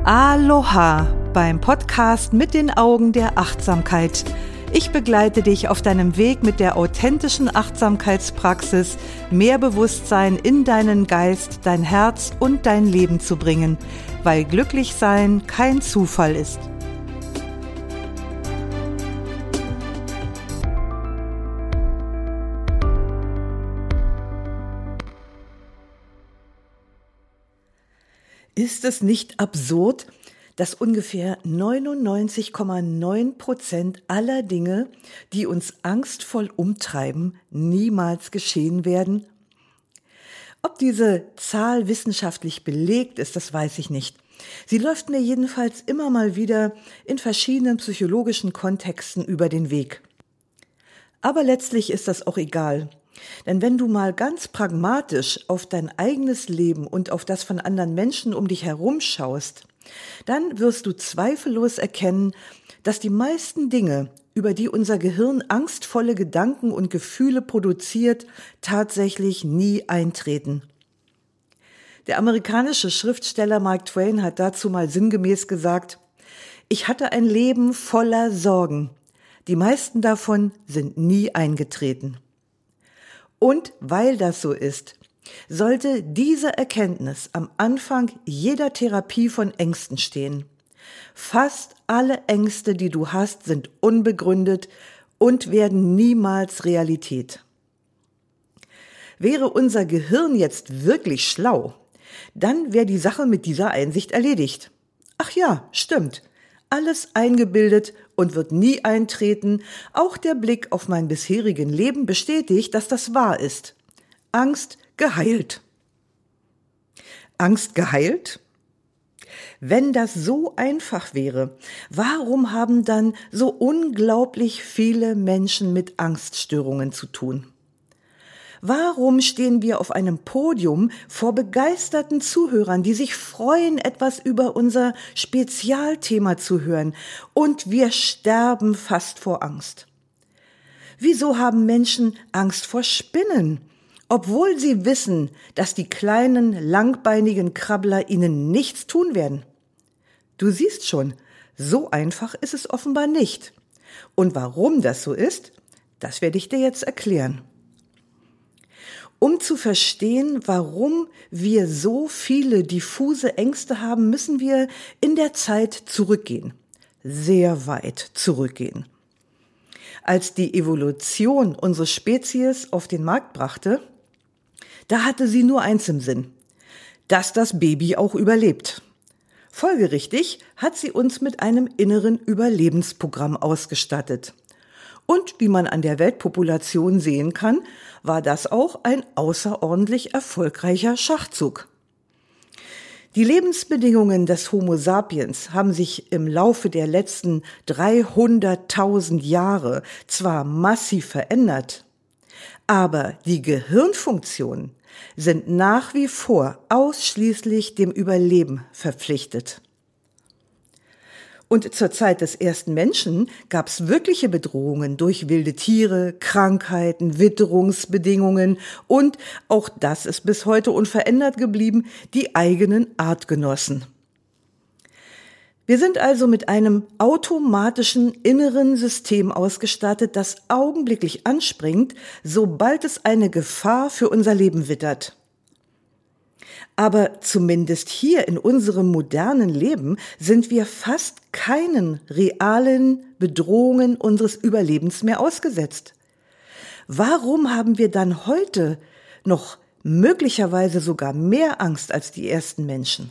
Aloha beim Podcast mit den Augen der Achtsamkeit. Ich begleite dich auf deinem Weg mit der authentischen Achtsamkeitspraxis, mehr Bewusstsein in deinen Geist, dein Herz und dein Leben zu bringen, weil glücklich sein kein Zufall ist. Ist es nicht absurd, dass ungefähr 99,9% aller Dinge, die uns angstvoll umtreiben, niemals geschehen werden? Ob diese Zahl wissenschaftlich belegt ist, das weiß ich nicht. Sie läuft mir jedenfalls immer mal wieder in verschiedenen psychologischen Kontexten über den Weg. Aber letztlich ist das auch egal. Denn wenn du mal ganz pragmatisch auf dein eigenes Leben und auf das von anderen Menschen um dich herum schaust, dann wirst du zweifellos erkennen, dass die meisten Dinge, über die unser Gehirn angstvolle Gedanken und Gefühle produziert, tatsächlich nie eintreten. Der amerikanische Schriftsteller Mark Twain hat dazu mal sinngemäß gesagt: Ich hatte ein Leben voller Sorgen. Die meisten davon sind nie eingetreten. Und weil das so ist, sollte diese Erkenntnis am Anfang jeder Therapie von Ängsten stehen. Fast alle Ängste, die du hast, sind unbegründet und werden niemals Realität. Wäre unser Gehirn jetzt wirklich schlau, dann wäre die Sache mit dieser Einsicht erledigt. Ach ja, stimmt. Alles eingebildet und wird nie eintreten. Auch der Blick auf mein bisherigen Leben bestätigt, dass das wahr ist. Angst geheilt. Angst geheilt? Wenn das so einfach wäre, warum haben dann so unglaublich viele Menschen mit Angststörungen zu tun? Warum stehen wir auf einem Podium vor begeisterten Zuhörern, die sich freuen, etwas über unser Spezialthema zu hören, und wir sterben fast vor Angst? Wieso haben Menschen Angst vor Spinnen, obwohl sie wissen, dass die kleinen, langbeinigen Krabbler ihnen nichts tun werden? Du siehst schon, so einfach ist es offenbar nicht. Und warum das so ist, das werde ich dir jetzt erklären. Um zu verstehen, warum wir so viele diffuse Ängste haben, müssen wir in der Zeit zurückgehen. Sehr weit zurückgehen. Als die Evolution unsere Spezies auf den Markt brachte, da hatte sie nur eins im Sinn: dass das Baby auch überlebt. Folgerichtig hat sie uns mit einem inneren Überlebensprogramm ausgestattet. Und wie man an der Weltpopulation sehen kann, war das auch ein außerordentlich erfolgreicher Schachzug. Die Lebensbedingungen des Homo sapiens haben sich im Laufe der letzten 300.000 Jahre zwar massiv verändert, aber die Gehirnfunktionen sind nach wie vor ausschließlich dem Überleben verpflichtet. Und zur Zeit des ersten Menschen gab es wirkliche Bedrohungen durch wilde Tiere, Krankheiten, Witterungsbedingungen und, auch das ist bis heute unverändert geblieben, die eigenen Artgenossen. Wir sind also mit einem automatischen inneren System ausgestattet, das augenblicklich anspringt, sobald es eine Gefahr für unser Leben wittert. Aber zumindest hier in unserem modernen Leben sind wir fast keinen realen Bedrohungen unseres Überlebens mehr ausgesetzt. Warum haben wir dann heute noch möglicherweise sogar mehr Angst als die ersten Menschen?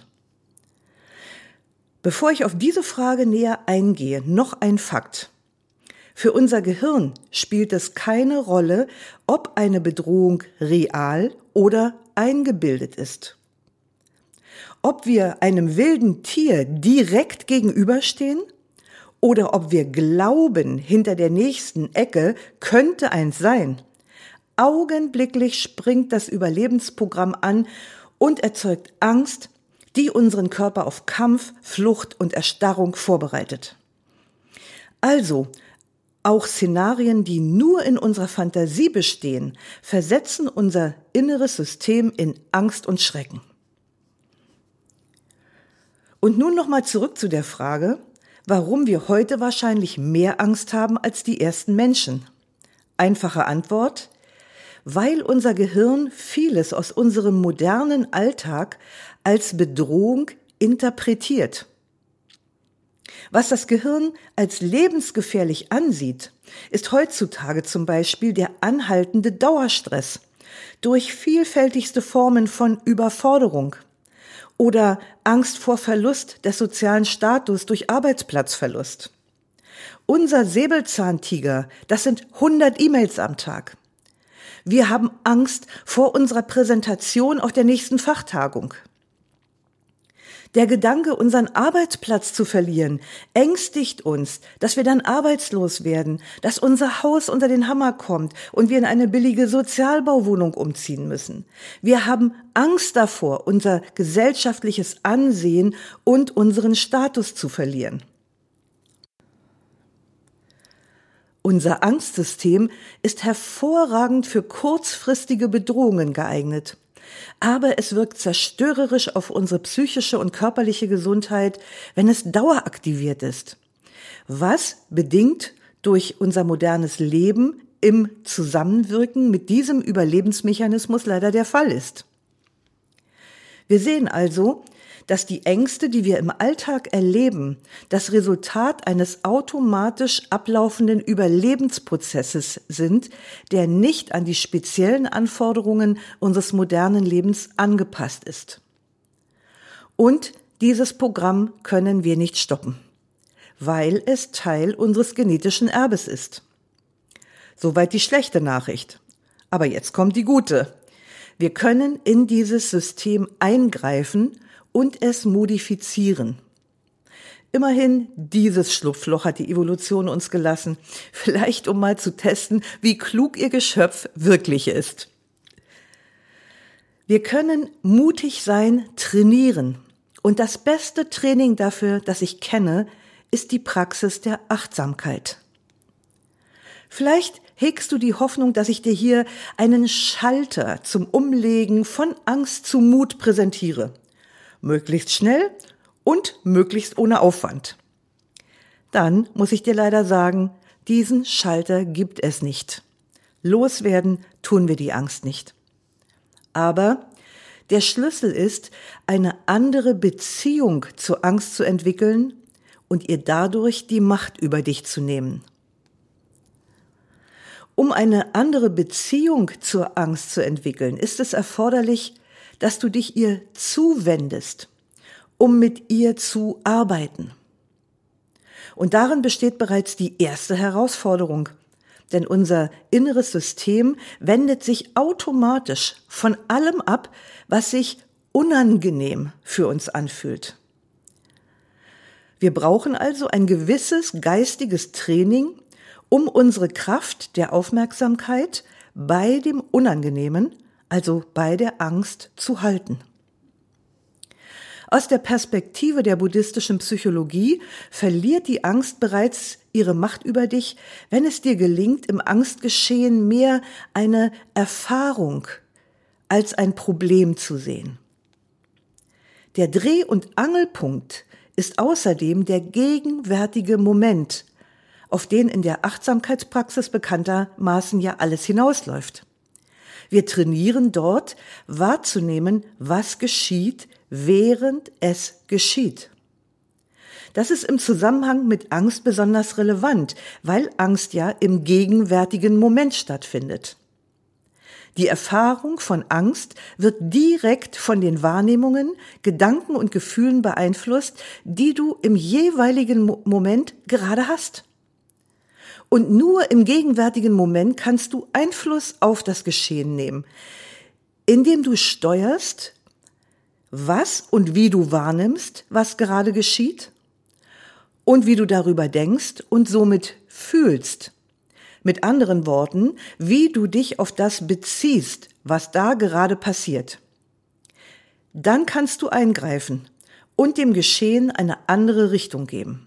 Bevor ich auf diese Frage näher eingehe, noch ein Fakt. Für unser Gehirn spielt es keine Rolle, ob eine Bedrohung real oder eingebildet ist. Ob wir einem wilden Tier direkt gegenüberstehen oder ob wir glauben, hinter der nächsten Ecke könnte eins sein. Augenblicklich springt das Überlebensprogramm an und erzeugt Angst, die unseren Körper auf Kampf, Flucht und Erstarrung vorbereitet. Also, auch Szenarien, die nur in unserer Fantasie bestehen, versetzen unser inneres System in Angst und Schrecken. Und nun nochmal zurück zu der Frage, warum wir heute wahrscheinlich mehr Angst haben als die ersten Menschen. Einfache Antwort: Weil unser Gehirn vieles aus unserem modernen Alltag als Bedrohung interpretiert. Was das Gehirn als lebensgefährlich ansieht, ist heutzutage zum Beispiel der anhaltende Dauerstress durch vielfältigste Formen von Überforderung oder Angst vor Verlust des sozialen Status durch Arbeitsplatzverlust. Unser Säbelzahntiger, das sind 100 E-Mails am Tag. Wir haben Angst vor unserer Präsentation auf der nächsten Fachtagung. Der Gedanke, unseren Arbeitsplatz zu verlieren, ängstigt uns, dass wir dann arbeitslos werden, dass unser Haus unter den Hammer kommt und wir in eine billige Sozialbauwohnung umziehen müssen. Wir haben Angst davor, unser gesellschaftliches Ansehen und unseren Status zu verlieren. Unser Angstsystem ist hervorragend für kurzfristige Bedrohungen geeignet. Aber es wirkt zerstörerisch auf unsere psychische und körperliche Gesundheit, wenn es daueraktiviert ist. Was bedingt durch unser modernes Leben im Zusammenwirken mit diesem Überlebensmechanismus leider der Fall ist. Wir sehen also, dass die Ängste, die wir im Alltag erleben, das Resultat eines automatisch ablaufenden Überlebensprozesses sind, der nicht an die speziellen Anforderungen unseres modernen Lebens angepasst ist. Und dieses Programm können wir nicht stoppen, weil es Teil unseres genetischen Erbes ist. Soweit die schlechte Nachricht. Aber jetzt kommt die gute. Wir können in dieses System eingreifen und es modifizieren. Immerhin, dieses Schlupfloch hat die Evolution uns gelassen, vielleicht um mal zu testen, wie klug ihr Geschöpf wirklich ist. Wir können mutig sein, trainieren. Und das beste Training dafür, das ich kenne, ist die Praxis der Achtsamkeit. Vielleicht hegst du die Hoffnung, dass ich dir hier einen Schalter zum Umlegen von Angst zu Mut präsentiere. Möglichst schnell und möglichst ohne Aufwand. Dann muss ich dir leider sagen, diesen Schalter gibt es nicht. Loswerden tun wir die Angst nicht. Aber der Schlüssel ist, eine andere Beziehung zur Angst zu entwickeln und ihr dadurch die Macht über dich zu nehmen. Um eine andere Beziehung zur Angst zu entwickeln, ist es erforderlich, dass du dich ihr zuwendest, um mit ihr zu arbeiten. Und darin besteht bereits die erste Herausforderung, denn unser inneres System wendet sich automatisch von allem ab, was sich unangenehm für uns anfühlt. Wir brauchen also ein gewisses geistiges Training, um unsere Kraft der Aufmerksamkeit bei dem Unangenehmen, also bei der Angst, zu halten. Aus der Perspektive der buddhistischen Psychologie verliert die Angst bereits ihre Macht über dich, wenn es dir gelingt, im Angstgeschehen mehr eine Erfahrung als ein Problem zu sehen. Der Dreh- und Angelpunkt ist außerdem der gegenwärtige Moment, auf den in der Achtsamkeitspraxis bekanntermaßen ja alles hinausläuft. Wir trainieren dort, wahrzunehmen, was geschieht, während es geschieht. Das ist im Zusammenhang mit Angst besonders relevant, weil Angst ja im gegenwärtigen Moment stattfindet. Die Erfahrung von Angst wird direkt von den Wahrnehmungen, Gedanken und Gefühlen beeinflusst, die du im jeweiligen Moment gerade hast. Und nur im gegenwärtigen Moment kannst du Einfluss auf das Geschehen nehmen, indem du steuerst, was und wie du wahrnimmst, was gerade geschieht und wie du darüber denkst und somit fühlst. Mit anderen Worten, wie du dich auf das beziehst, was da gerade passiert. Dann kannst du eingreifen und dem Geschehen eine andere Richtung geben.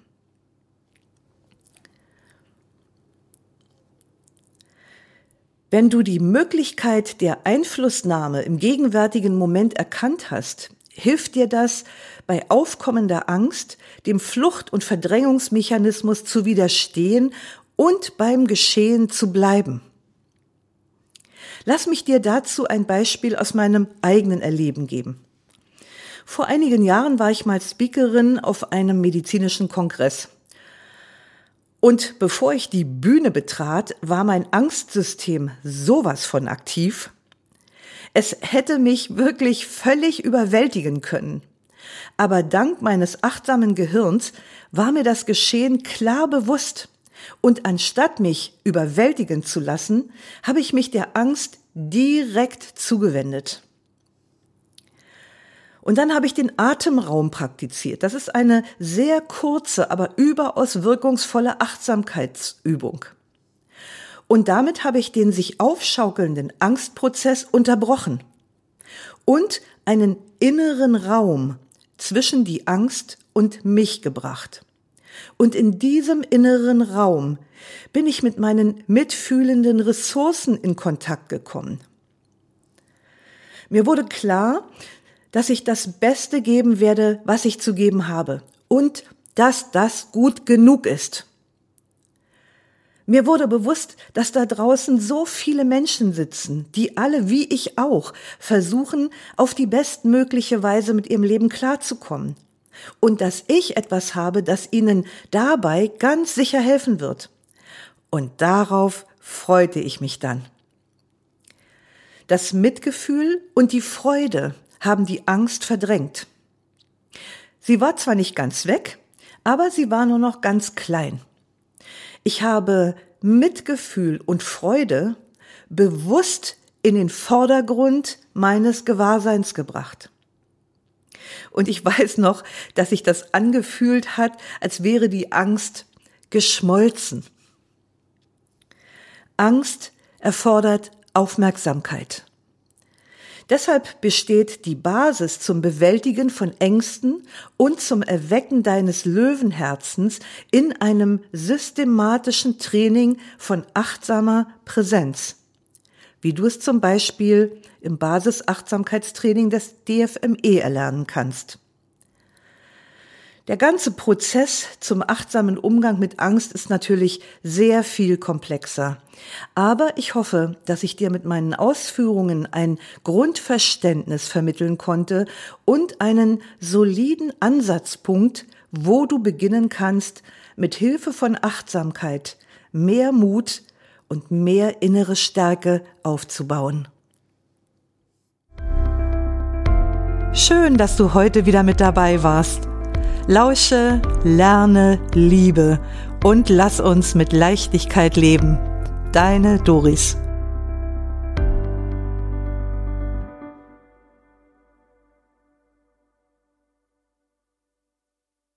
Wenn du die Möglichkeit der Einflussnahme im gegenwärtigen Moment erkannt hast, hilft dir das, bei aufkommender Angst dem Flucht- und Verdrängungsmechanismus zu widerstehen und beim Geschehen zu bleiben. Lass mich dir dazu ein Beispiel aus meinem eigenen Erleben geben. Vor einigen Jahren war ich mal Speakerin auf einem medizinischen Kongress. Und bevor ich die Bühne betrat, war mein Angstsystem sowas von aktiv. Es hätte mich wirklich völlig überwältigen können. Aber dank meines achtsamen Gehirns war mir das Geschehen klar bewusst. Und anstatt mich überwältigen zu lassen, habe ich mich der Angst direkt zugewendet. Und dann habe ich den Atemraum praktiziert. Das ist eine sehr kurze, aber überaus wirkungsvolle Achtsamkeitsübung. Und damit habe ich den sich aufschaukelnden Angstprozess unterbrochen und einen inneren Raum zwischen die Angst und mich gebracht. Und in diesem inneren Raum bin ich mit meinen mitfühlenden Ressourcen in Kontakt gekommen. Mir wurde klar, dass ich das Beste geben werde, was ich zu geben habe und dass das gut genug ist. Mir wurde bewusst, dass da draußen so viele Menschen sitzen, die alle, wie ich auch, versuchen, auf die bestmögliche Weise mit ihrem Leben klarzukommen. Und dass ich etwas habe, das ihnen dabei ganz sicher helfen wird. Und darauf freute ich mich dann. Das Mitgefühl und die Freude haben die Angst verdrängt. Sie war zwar nicht ganz weg, aber sie war nur noch ganz klein. Ich habe Mitgefühl und Freude bewusst in den Vordergrund meines Gewahrseins gebracht. Und ich weiß noch, dass sich das angefühlt hat, als wäre die Angst geschmolzen. Angst erfordert Aufmerksamkeit. Deshalb besteht die Basis zum Bewältigen von Ängsten und zum Erwecken deines Löwenherzens in einem systematischen Training von achtsamer Präsenz, wie du es zum Beispiel im Basisachtsamkeitstraining des DFME erlernen kannst. Der ganze Prozess zum achtsamen Umgang mit Angst ist natürlich sehr viel komplexer. Aber ich hoffe, dass ich dir mit meinen Ausführungen ein Grundverständnis vermitteln konnte und einen soliden Ansatzpunkt, wo du beginnen kannst, mit Hilfe von Achtsamkeit mehr Mut und mehr innere Stärke aufzubauen. Schön, dass du heute wieder mit dabei warst. Lausche, lerne, liebe und lass uns mit Leichtigkeit leben. Deine Doris.